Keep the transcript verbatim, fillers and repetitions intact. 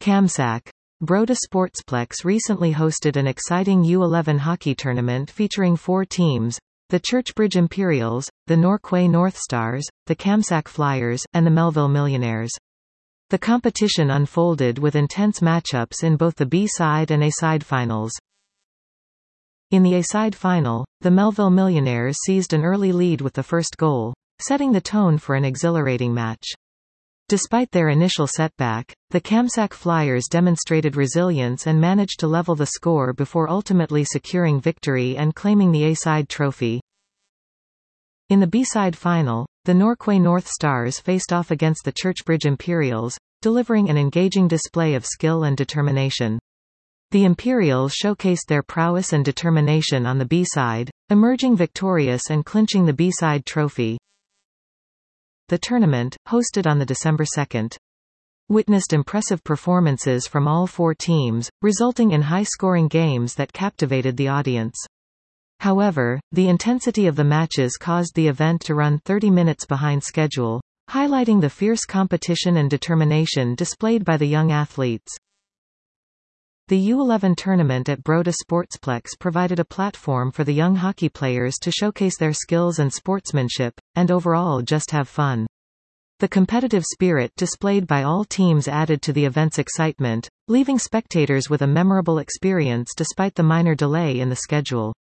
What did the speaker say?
CAMSAC. Broda Sportsplex recently hosted an exciting U eleven hockey tournament featuring four teams: the Churchbridge Imperials, the Norquay North Stars, the CAMSAC Flyers, and the Melville Millionaires. The competition unfolded with intense matchups in both the B-side and A-side finals. In the A-side final, the Melville Millionaires seized an early lead with the first goal, setting the tone for an exhilarating match. Despite their initial setback, the CAMSAC Flyers demonstrated resilience and managed to level the score before ultimately securing victory and claiming the A-side trophy. In the B-side final, the Norquay North Stars faced off against the Churchbridge Imperials, delivering an engaging display of skill and determination. The Imperials showcased their prowess and determination on the B-side, emerging victorious and clinching the B-side trophy. The tournament, hosted on the December second, witnessed impressive performances from all four teams, resulting in high-scoring games that captivated the audience. However, the intensity of the matches caused the event to run thirty minutes behind schedule, highlighting the fierce competition and determination displayed by the young athletes. The U eleven tournament at Broda Sportsplex provided a platform for the young hockey players to showcase their skills and sportsmanship, and overall just have fun. The competitive spirit displayed by all teams added to the event's excitement, leaving spectators with a memorable experience despite the minor delay in the schedule.